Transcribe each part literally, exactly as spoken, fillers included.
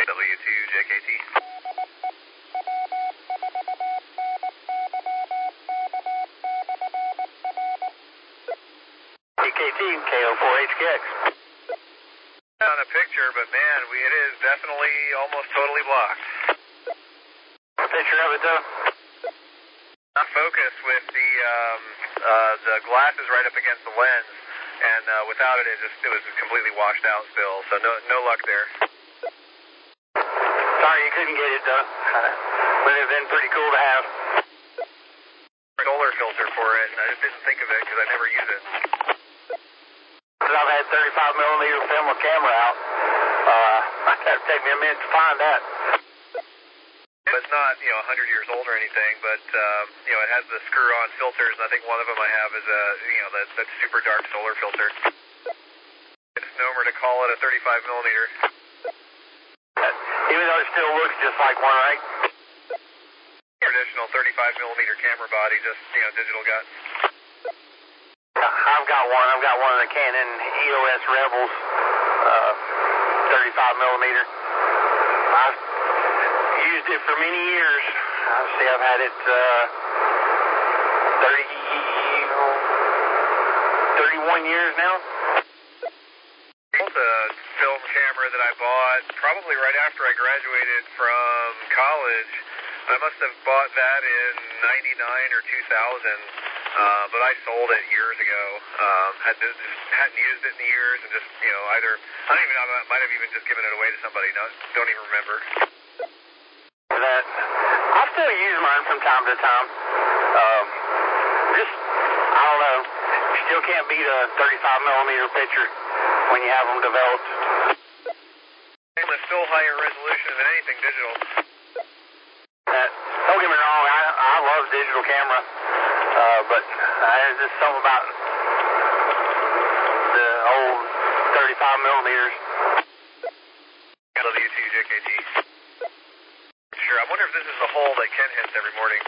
W two J K T. J K T, K O four H K X. On a picture, but man, we, it is definitely almost totally blocked. A picture of it though? Not focused with the, um, uh, the glass is right up against the lens, and uh, without it, it just, it was completely washed out still, so no, no luck there. Sorry you couldn't get it though. Would have been pretty cool to have. Solar filter for it, and I just didn't think of it because I never use it. I've had thirty-five millimeter film with camera out. Uh, it'd take me a minute to find that. But it's not, you know, one hundred years old or anything, but, um, you know, it has the screw-on filters, and I think one of them I have is a, you know, that, that super dark solar filter. It's Nomer to call it a thirty-five millimeter. Even though it still looks just like one, right? Traditional thirty-five millimeter camera body, just, you know, digital gut. I've got one. I've got one of the Canon E O S Rebels, uh, thirty-five millimeter. I've used it for many years. I see I've had it uh, thirty, thirty-one years now. It's a film camera that I bought probably right after I graduated from college. I must have bought that in ninety-nine or two thousand, uh, but I sold it years ago. Um, had to, just hadn't used it in years, and just, you know, either, I don't even know, I might have even just given it away to somebody. No, don't even remember. That I still use mine from time to time. Um, just, I don't know. You still can't beat a thirty-five millimeter picture when you have them developed. It's still higher resolution than anything digital. Uh, don't get me wrong, I, I love digital camera, uh, but uh, there's just something about the old thirty-five millimeters. W two J K T. Sure, I wonder if this is the hole that Ken hits every morning.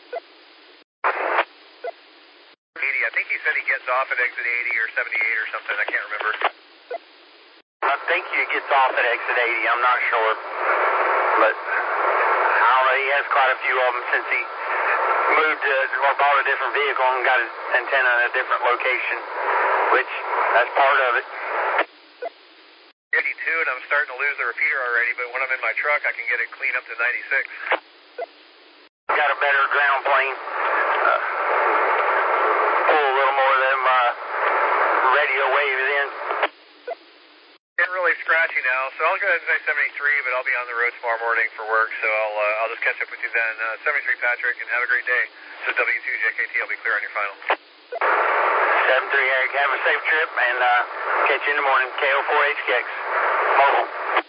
eighty, I think he said he gets off at exit eighty or seventy-eight or something, I can't remember. I think he gets off at exit eighty, I'm not sure, but I don't know, he has quite a few of them since he moved to, or bought a different vehicle and got his antenna in a different location, which, that's part of it. eighty-two, and I'm starting to lose the repeater already, but when I'm in my truck, I can get it clean up to ninety-six. Got a better ground plane. Uh, pull a little more of them uh, radio waves in. Getting really scratchy now, so I'll go ahead and say seventy-three, but I'll be on the road tomorrow morning for work, so I'll uh, I'll just catch up with you then. Uh, seventy-three, Patrick, and have a great day. So W two J K T, I'll be clear on your final. seven three, Eric, have a safe trip, and uh, catch you in the morning. K O four H K X. Mobile.